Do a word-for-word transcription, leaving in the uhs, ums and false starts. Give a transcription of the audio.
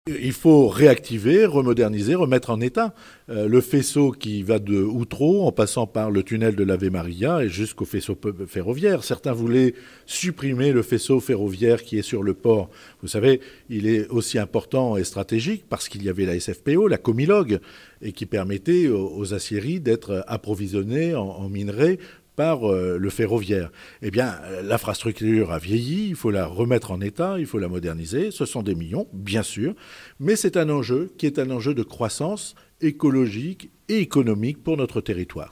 Il faut réactiver, remoderniser, remettre en état euh, le faisceau qui va de Outreau en passant par le tunnel de l'Ave Maria et jusqu'au faisceau ferroviaire. Certains voulaient supprimer le faisceau ferroviaire qui est sur le port. Vous savez, il est aussi important et stratégique parce qu'il y avait la S F P O, la Comilogue, et qui permettait aux, aux aciéries d'être approvisionnées en, en minerais par euh, le ferroviaire. Eh bien, l'infrastructure a vieilli, il faut la remettre en état, il faut la moderniser. Ce sont des millions, bien sûr, mais c'est un enjeu qui est un enjeu de croissance écologique et économique pour notre territoire.